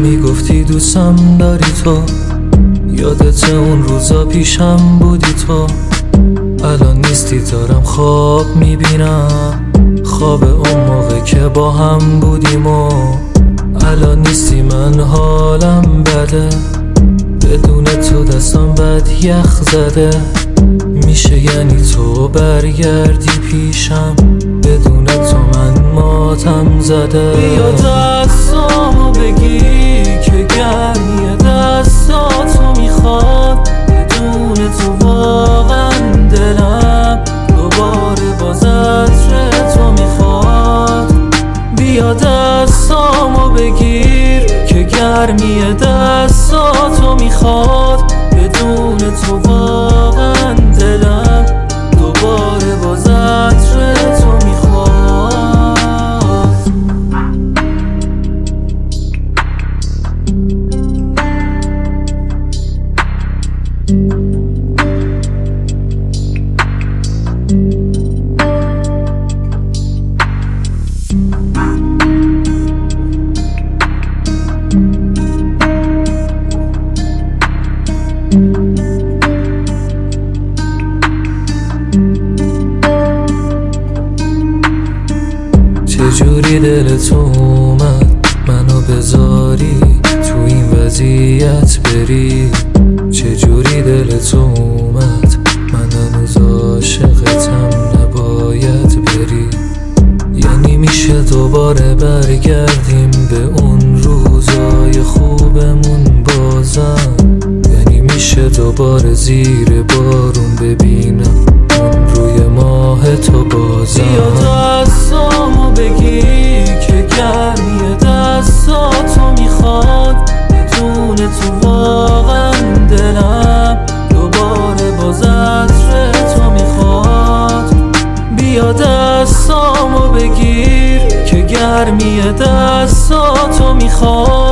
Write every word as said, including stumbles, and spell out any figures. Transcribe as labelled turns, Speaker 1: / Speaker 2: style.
Speaker 1: میگفتی دوستم داری تو، یادت اون روزا پیشم بودی تو. الان نیستی دارم خواب میبینم، خواب اون موقع که با هم بودیم و الان نیستی من حالم بده. بدون تو دستم بد یخ زده، میشه یعنی تو برگردی پیشم، بدون تو من ماتم زده. بیا دستامو بگیر که گرمی دستاتو میخواد، بدون تو واقعا دلم دوباره باز عطر تو میخواد. بیا دستامو بگیر که گرمی دستاتو میخواد، بدون تو واقعا دلم دوباره باز عطر تو میخواد. چجوری دلت اومد منو بذاری تو این وضعیت بری؟ چجوری دلت اومد من هنوز عاشقتم نباید بری؟ یعنی میشه دوباره برگردیم به اون روزای خوبمون بازم؟ یعنی میشه دوباره زیر بارون ببینم اون روی ماه تو بازم؟ بیا دستامو بگیر که گرمی دستاتو میخواد، بدون تو واقعا دلم دوباره باز عطر تو میخواد. بیا دستامو بگیر که گرمی دستاتو میخواد،